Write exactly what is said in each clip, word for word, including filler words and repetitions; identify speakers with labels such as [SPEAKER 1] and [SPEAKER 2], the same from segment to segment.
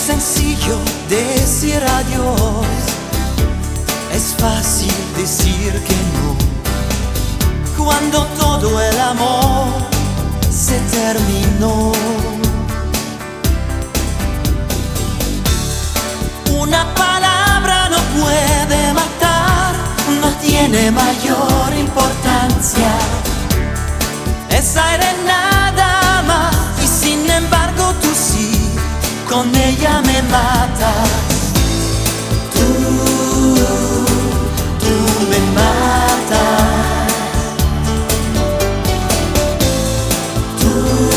[SPEAKER 1] sencillo decir adiós, es fácil decir que no, cuando todo el amor se terminó. Una palabra no puede matar, no tiene mayor importancia. Esa era nada más y sin embargo tú sí, con ella me matas. Tú, tú me matas. Tú,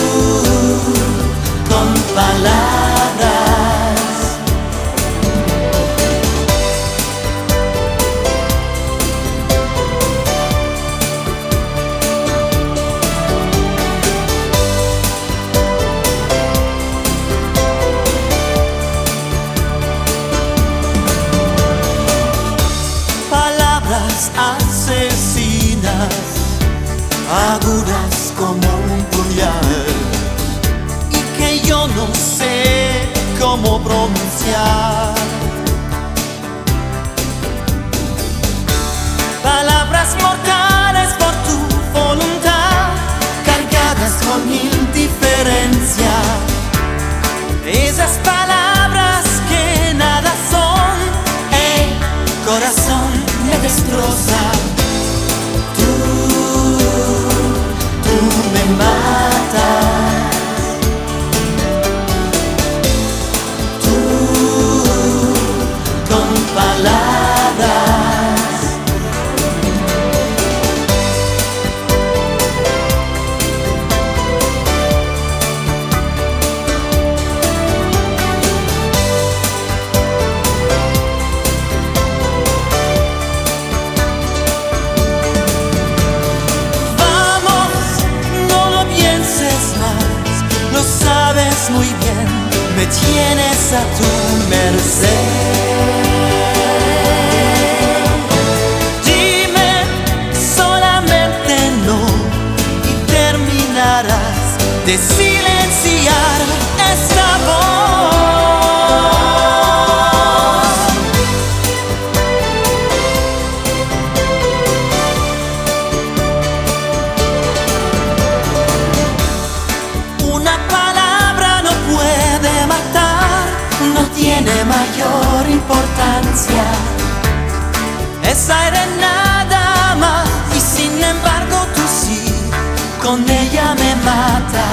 [SPEAKER 1] con palabras. Asesinas, agudas como un puñal, y que yo no sé cómo pronunciar. Palabras mortales por tu voluntad, cargadas con indiferencia. Esas palabras que nada son, hey, corazón, me destroza. Tú, tú me matas. Tú, con palabras. Muy bien, me tienes a tu merced. Dime solamente no y terminarás de silenciar esta voz. Tiene mayor importancia. Esa era nada más y sin embargo tú sí, con ella me matas.